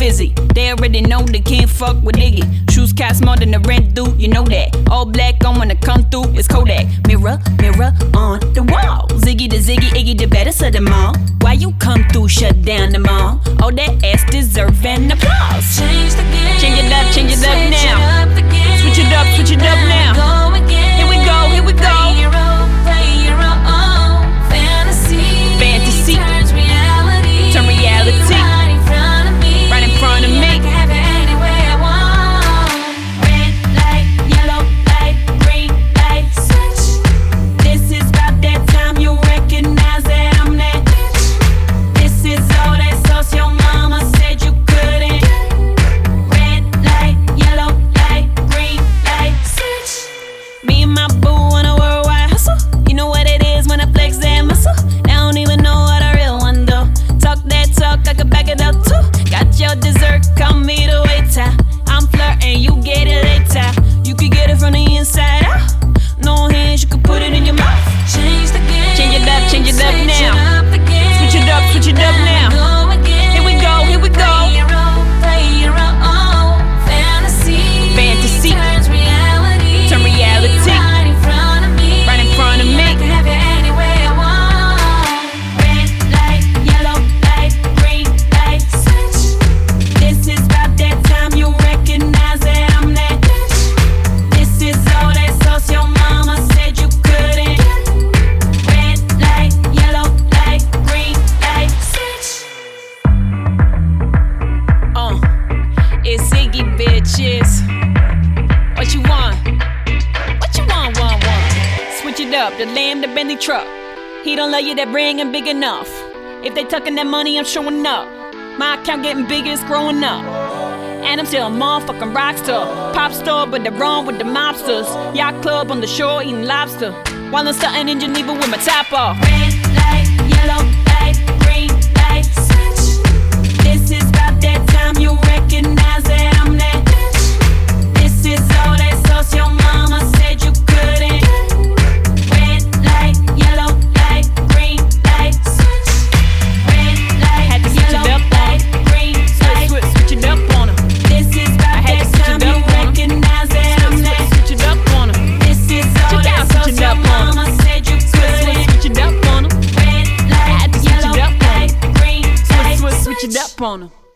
fizzy. They already know they can't fuck with Iggy. Shoes cost more than the rent due, you know that. All black on when I come through, it's Kodak. Mirror, mirror on the wall. Ziggy the Ziggy, Iggy the baddest of them all. Why you come through, shut down the mall? All that ass deserve an applause. Change the game. Change it up now. Switch it up now. Go again. Here we go, here we go. Play your own fantasy. Fantasy. Turns reality. Turn reality. Right in front of me. Right in front of me. I can have it any way I want. Red light, yellow light, green light, switch. This is about that time you recognize that I'm that bitch. This is all that sauce your mama said you couldn't. Red light, yellow light, green light, switch. Me and my boo on a worldwide hustle. You know what it is when I flex that muscle. They don't even know what a real one do. Talk that talk, I can back it up too. Got your dessert, call me the waiter. I'm flirting, you get it later. You can get it from the inside out. No hands, you can put it in your mouth. Change the game. Change it up now. Switch it up now. Go again. Here we go, here we go. Play your own fantasy. Fantasy. Turns reality. Turn reality. Right in front of me. Right in front of me. I can have it any way I want. Red light, yellow light, green light, switch. This is about that time you recognize that I'm that bitch. This is all that sauce your mama said you couldn't. Red light, yellow light, green light, switch. It's Iggy, bitches. What you want? What you want? Switch it up, the Lamb, the Bentley truck. He don't love you, that ring ain't big enough. If they tucking that money, I'm showing up. My account getting bigger, it's growing up. And I'm still a motherfucking rock star. Pop star, but they're wrong with the mobsters. Yacht club on the shore eating lobster. While I'm stunting in Geneva with my top off. Red light, yellow light, green light, switch. This is about that time you recognize that I'm that bitch. This is all that sauce your mama said you couldn't. Red light, yellow light, green light, switch. Red light, Had to switch it yellow up on light, green light. Switch it up on him. This is about I had that to switch time it you up on 'em. recognize that I'm that. Switch it up on him. This is all Check that out, sauce switch it your up on 'em. mama said you couldn't. Switch it up on him. Red had light, to switch it yellow up on 'em. light, green light, Switch it up on him.